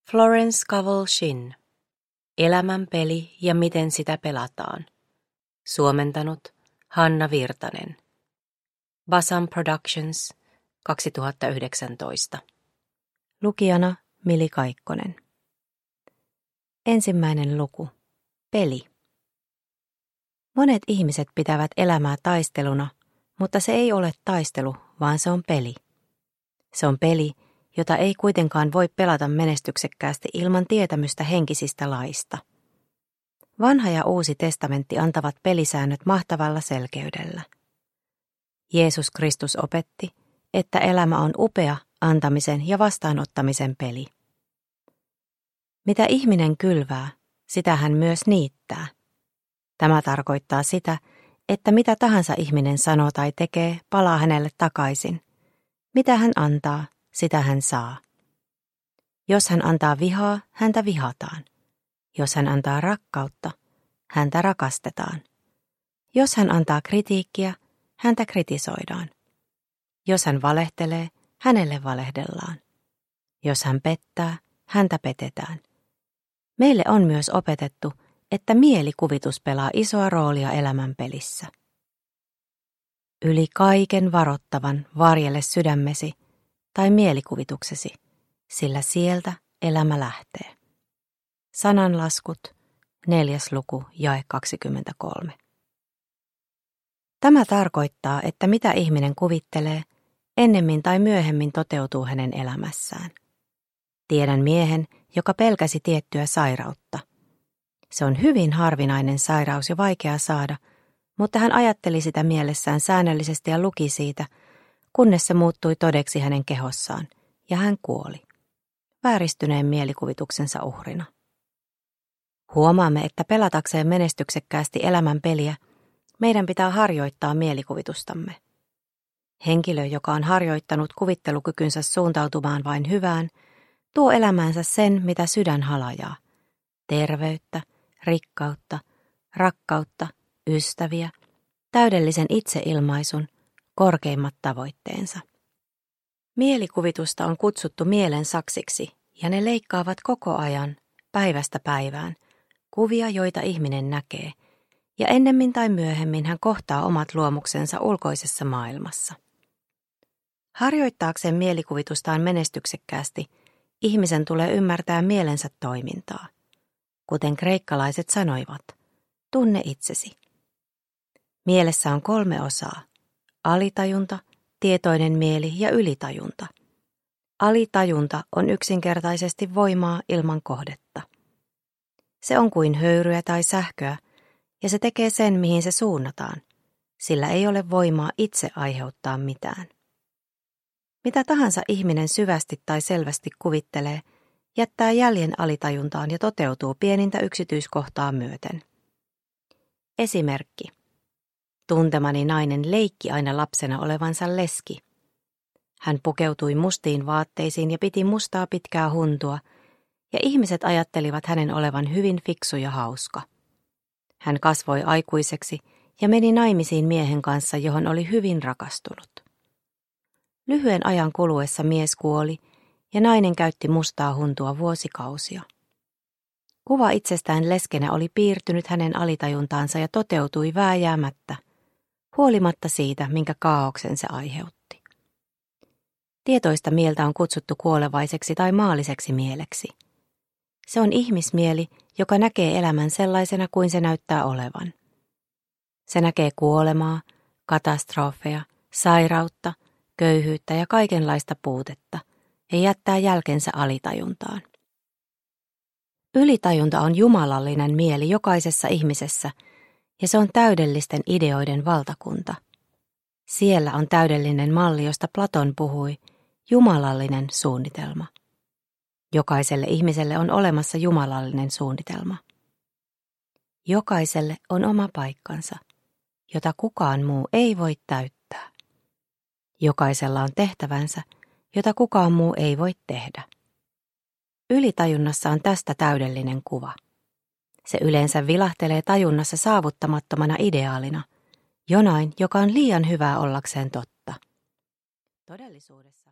Florence Scovel Shinn. Elämän peli ja miten sitä pelataan. Suomentanut Hanna Virtanen. Basam Productions 2019. Lukijana Mili Kaikkonen. Ensimmäinen luku. Peli. Monet ihmiset pitävät elämää taisteluna, mutta se ei ole taistelu, vaan se on peli. Se on peli, jota ei kuitenkaan voi pelata menestyksekkäästi ilman tietämystä henkisistä laista. Vanha ja uusi testamentti antavat pelisäännöt mahtavalla selkeydellä. Jeesus Kristus opetti, että elämä on upea antamisen ja vastaanottamisen peli. Mitä ihminen kylvää, sitä hän myös niittää. Tämä tarkoittaa sitä, että mitä tahansa ihminen sanoo tai tekee, palaa hänelle takaisin. Mitä hän antaa, sitä hän saa. Jos hän antaa vihaa, häntä vihataan. Jos hän antaa rakkautta, häntä rakastetaan. Jos hän antaa kritiikkiä, häntä kritisoidaan. Jos hän valehtelee, hänelle valehdellaan. Jos hän pettää, häntä petetään. Meille on myös opetettu, että mielikuvitus pelaa isoa roolia elämän pelissä. Yli kaiken varottavan varjele sydämesi tai mielikuvituksesi, sillä sieltä elämä lähtee. Sananlaskut, 4. luku, jae 23. Tämä tarkoittaa, että mitä ihminen kuvittelee, ennemmin tai myöhemmin toteutuu hänen elämässään. Tiedän miehen, joka pelkäsi tiettyä sairautta. Se on hyvin harvinainen sairaus ja vaikea saada, mutta hän ajatteli sitä mielessään säännöllisesti ja luki siitä, kunnes se muuttui todeksi hänen kehossaan, ja hän kuoli, vääristyneen mielikuvituksensa uhrina. Huomaamme, että pelatakseen menestyksekkäästi elämän peliä, meidän pitää harjoittaa mielikuvitustamme. Henkilö, joka on harjoittanut kuvittelukykynsä suuntautumaan vain hyvään, tuo elämäänsä sen, mitä sydän halajaa. Terveyttä, rikkautta, rakkautta, ystäviä, täydellisen itseilmaisun, korkeimmat tavoitteensa. Mielikuvitusta on kutsuttu mielen saksiksi, ja ne leikkaavat koko ajan, päivästä päivään, kuvia, joita ihminen näkee, ja ennemmin tai myöhemmin hän kohtaa omat luomuksensa ulkoisessa maailmassa. Harjoittaakseen mielikuvitustaan menestyksekkäästi, ihmisen tulee ymmärtää mielensä toimintaa. Kuten kreikkalaiset sanoivat, tunne itsesi. Mielessä on 3 osaa, alitajunta, tietoinen mieli ja ylitajunta. Alitajunta on yksinkertaisesti voimaa ilman kohdetta. Se on kuin höyryä tai sähköä, ja se tekee sen, mihin se suunnataan. Sillä ei ole voimaa itse aiheuttaa mitään. Mitä tahansa ihminen syvästi tai selvästi kuvittelee, jättää jäljen alitajuntaan ja toteutuu pienintä yksityiskohtaa myöten. Esimerkki. Tuntemani nainen leikki aina lapsena olevansa leski. Hän pukeutui mustiin vaatteisiin ja piti mustaa pitkää huntua, ja ihmiset ajattelivat hänen olevan hyvin fiksu ja hauska. Hän kasvoi aikuiseksi ja meni naimisiin miehen kanssa, johon oli hyvin rakastunut. Lyhyen ajan kuluessa mies kuoli, ja nainen käytti mustaa huntua vuosikausia. Kuva itsestään leskenä oli piirtynyt hänen alitajuntaansa ja toteutui vääjäämättä, huolimatta siitä, minkä kaaoksen se aiheutti. Tietoista mieltä on kutsuttu kuolevaiseksi tai maalliseksi mieleksi. Se on ihmismieli, joka näkee elämän sellaisena kuin se näyttää olevan. Se näkee kuolemaa, katastrofeja, sairautta, köyhyyttä ja kaikenlaista puutetta, ja jättää jälkensä alitajuntaan. Ylitajunta on jumalallinen mieli jokaisessa ihmisessä, ja se on täydellisten ideoiden valtakunta. Siellä on täydellinen malli, josta Platon puhui, jumalallinen suunnitelma. Jokaiselle ihmiselle on olemassa jumalallinen suunnitelma. Jokaiselle on oma paikkansa, jota kukaan muu ei voi täyttää. Jokaisella on tehtävänsä, jota kukaan muu ei voi tehdä. Ylitajunnassa on tästä täydellinen kuva. Se yleensä vilahtelee tajunnassa saavuttamattomana ideaalina, jonain, joka on liian hyvää ollakseen totta. Todellisuudessa